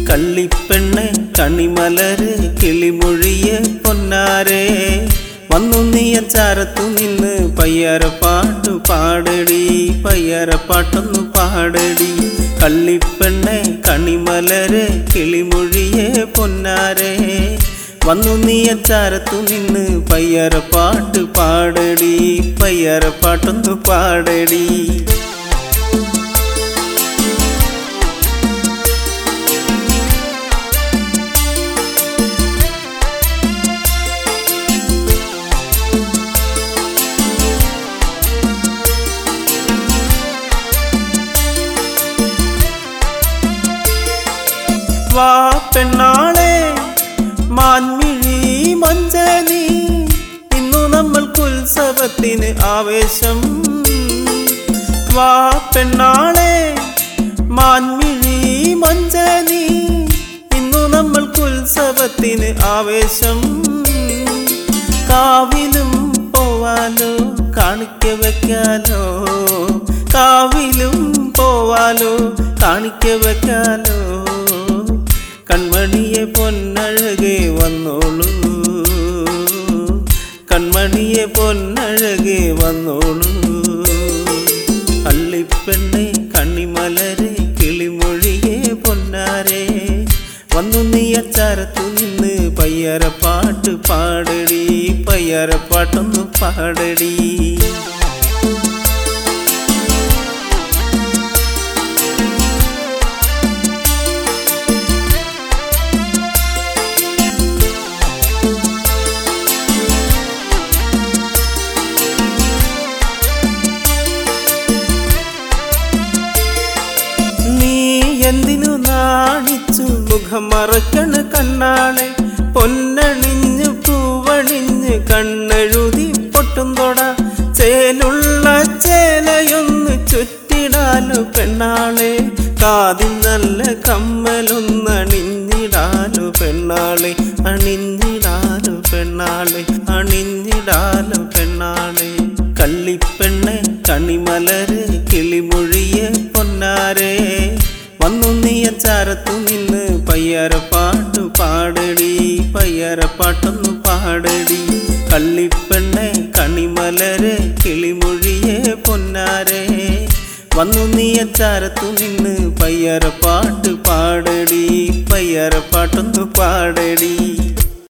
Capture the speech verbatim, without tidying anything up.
കള്ളിപ്പെണ്ണെ കണിമലര് കിളിമൊഴിയെ പൊന്നാരെ വന്നു നീ അച്ചാരത്തു നിന്ന് പയ്യാരപ്പാട്ടു പാടടി പയ്യാരപ്പാട്ടൊന്നു പാടടി കള്ളിപ്പെണ്ണെ കണിമലര് കിളിമൊഴിയെ പൊന്നാരെ വന്നു നീ അച്ചാരത്തു നിന്ന് പയ്യാരപ്പാട്ട് പാടടി പയ്യാരപ്പാട്ടൊന്നു പാടടി വാ പെണ്ണാളെ മാൻമിഴി മഞ്ചനി ഇന്നു നമ്മൾക്ക് ഉത്സവത്തിന് ആവേശം വാ പെണ്ണാളെ മാൻമിഴി മഞ്ചനി ഇന്നു നമ്മൾക്ക് ഉത്സവത്തിന് ആവേശം കാവിലും പോവാലോ കാണിക്ക വെക്കാലോ കാവിലും പോവാലോ കാണിക്ക വെക്കാലോ കൺമണിയെ പൊന്നഴകെ വന്നോളൂ കൺമണിയെ പൊന്നഴകെ വന്നോളൂ അള്ളിപ്പെണ്ണെ കണിമലരെ കിളിമൊഴിയെ പൊന്നാരെ വന്നു നീ അച്ചാരത്തു നിന്ന് പയ്യാരപ്പാട്ട് പാടടി പയ്യാരപ്പാട്ടൊന്നു പാടടി എന്തിനു നാണിച്ചു മുഖം മറക്കണ കണ്ണാളെ പൊന്നണിഞ്ഞു പൂവണിഞ്ഞ് കണ്ണെഴുതി പൊട്ടും തൊട ചേലുള്ള ചേലയൊന്ന് ചുറ്റിടാലോ പെണ്ണാളെ കാതിൽ നല്ല കമ്മലൊന്ന് അണിഞ്ഞിടാലോ പെണ്ണാളെ അണിഞ്ഞിടാലോ പെണ്ണാളെ അണിഞ്ഞിടാലോ പെണ്ണാളെ കള്ളിപ്പെണ്ണെ കണിമലര് കിളിമൊഴിയെ പൊന്നാരെ വന്നു നീ അച്ചാരത്തു നിന്ന് പയ്യാരപ്പാട്ടു പാടടി പയ്യാരപ്പാട്ടൊന്നു പാടടി കള്ളിപ്പെണ്ണെ കണിമലര് കിളിമൊഴിയെ പൊന്നാരെ വന്നു നീ അച്ചാരത്തു നിന്ന് പയ്യാരപ്പാട്ട് പാടടി പയ്യാരപ്പാട്ടൊന്നു പാടടി